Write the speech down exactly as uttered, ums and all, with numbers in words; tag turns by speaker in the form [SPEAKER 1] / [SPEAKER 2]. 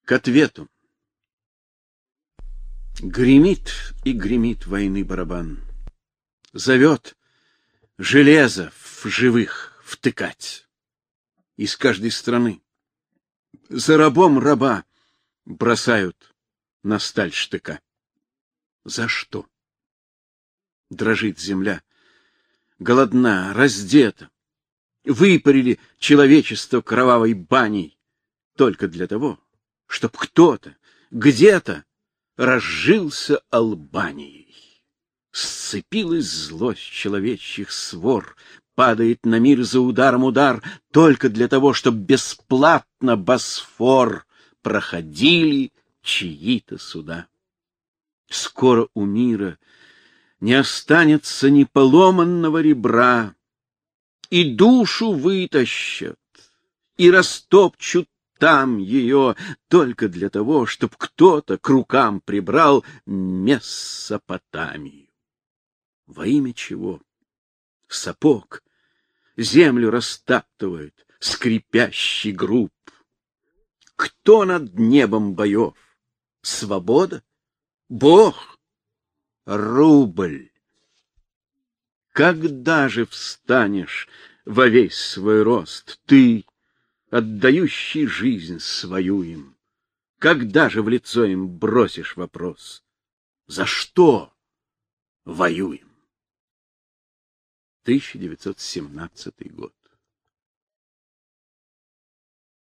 [SPEAKER 1] К ответу. Гремит и гремит войны барабан. Зовет железо в живых втыкать. Из каждой страны за рабом раба бросают на сталь штыка. За что? Дрожит земля, голодна, раздета. Выпарили человечество кровавой баней только для того, чтоб кто-то где-то разжился Албанией. Сцепилась злость человечьих свор, падает на мир за ударом удар, только для того, чтоб бесплатно Босфор проходили чьи-то суда. Скоро у мира не останется ни поломанного ребра, и душу вытащат, и растопчут там ее только для того, чтоб кто-то к рукам прибрал Месопотамию. Во имя чего? Сапог землю растаптывает скрипящий груб. Кто над небом боев? Свобода? Бог? Рубль? Когда же встанешь во весь свой рост, ты, отдающий жизнь свою им? Когда же в лицо им бросишь вопрос: за что воюем? тысяча девятьсот семнадцатый год.